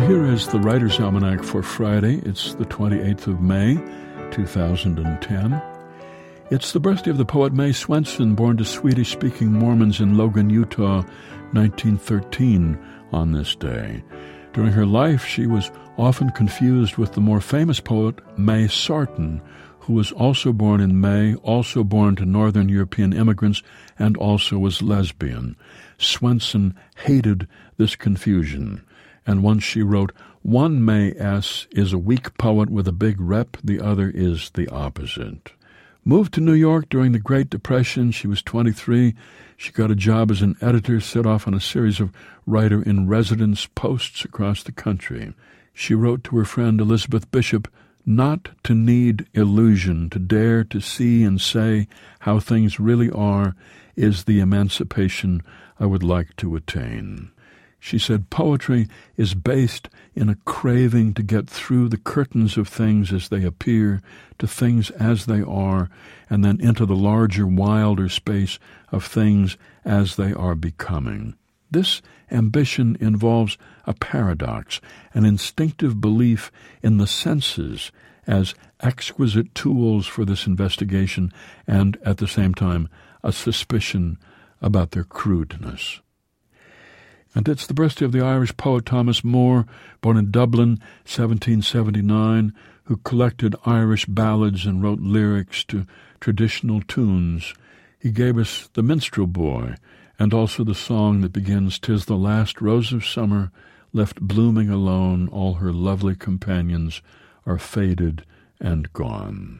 here is the Writer's Almanac for Friday. It's the 28th of May, 2010. It's the birthday of the poet May Swenson, born to Swedish-speaking Mormons in Logan, Utah, 1913 on this day. During her life, she was often confused with the more famous poet May Sarton, who was also born in May, also born to Northern European immigrants, and also was lesbian. Swenson hated this confusion, and once she wrote, "One May S. is a weak poet with a big rep, the other is the opposite." Moved to New York during the Great Depression. She was 23. She got a job as an editor, set off on a series of writer-in-residence posts across the country. She wrote to her friend Elizabeth Bishop, "Not to need illusion, to dare to see and say how things really are, is the emancipation I would like to attain." She said poetry is based in a craving to get through the curtains of things as they appear, to things as they are, and then into the larger, wilder space of things as they are becoming. This ambition involves a paradox, an instinctive belief in the senses as exquisite tools for this investigation, and at the same time a suspicion about their crudeness. And it's the birthday of the Irish poet Thomas Moore, born in Dublin, 1779, who collected Irish ballads and wrote lyrics to traditional tunes. He gave us The Minstrel Boy, and also the song that begins, "'Tis the last rose of summer, left blooming alone, all her lovely companions are faded and gone."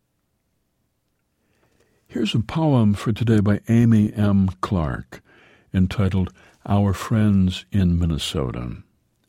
Here's a poem for today by Amy M. Clark, entitled Our Friends in Minnesota.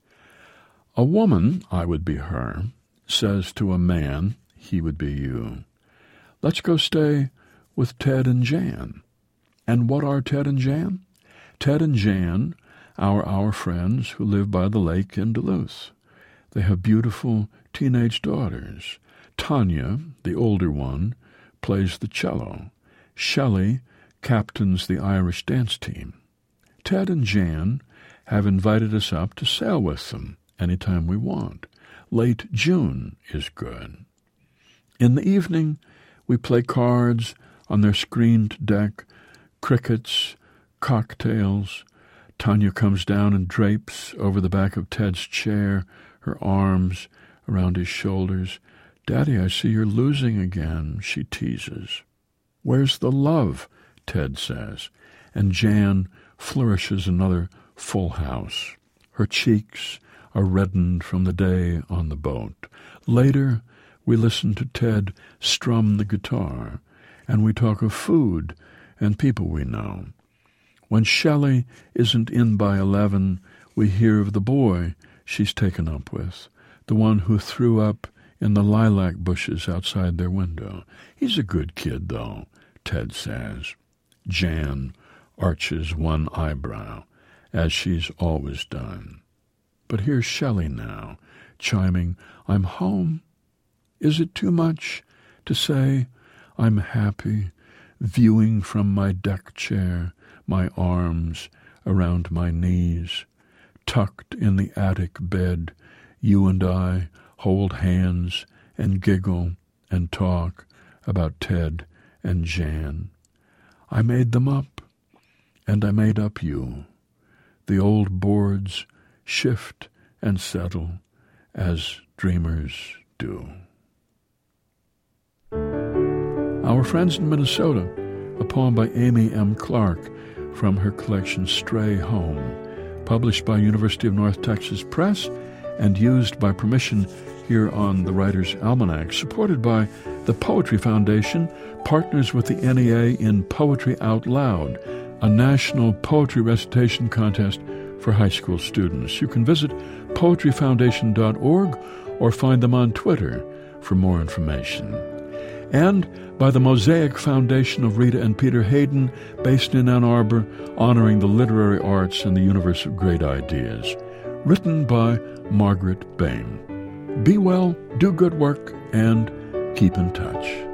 A woman, I would be her, says to a man, he would be you, "Let's go stay with Ted and Jan." And what are Ted and Jan? Ted and Jan are our friends who live by the lake in Duluth. They have beautiful teenage daughters. Tanya, the older one, plays the cello. Shelley captains the Irish dance team. Ted and Jan have invited us up to sail with them anytime we want. Late June is good. In the evening, we play cards on their screened deck, crickets, cocktails. Tanya comes down and drapes over the back of Ted's chair, her arms around his shoulders. "Daddy, I see you're losing again," she teases. "Where's the love?" Ted says, and Jan flourishes another full house. Her cheeks are reddened from the day on the boat. Later, we listen to Ted strum the guitar, and we talk of food and people we know. When Shelley isn't in by 11, we hear of the boy she's taken up with, the one who threw up in the lilac bushes outside their window. "He's a good kid, though," Ted says. Jan arches one eyebrow, as she's always done. But here's Shelley now, chiming, "I'm home. Is it too much to say I'm happy, viewing from my deck chair, my arms around my knees, tucked in the attic bed, you and I hold hands and giggle and talk about Ted and Jan. I made them up, and I made up you. The old boards shift and settle as dreamers do." Our Friends in Minnesota, a poem by Amy M. Clark from her collection Stray Home, published by University of North Texas Press and used by permission here on the Writer's Almanac, supported by the Poetry Foundation, partners with the NEA in Poetry Out Loud, a national poetry recitation contest for high school students. You can visit poetryfoundation.org or find them on Twitter for more information. And by the Mosaic Foundation of Rita and Peter Hayden, based in Ann Arbor, honoring the literary arts and the universe of great ideas. Written by Margaret Bain. Be well, do good work, and keep in touch.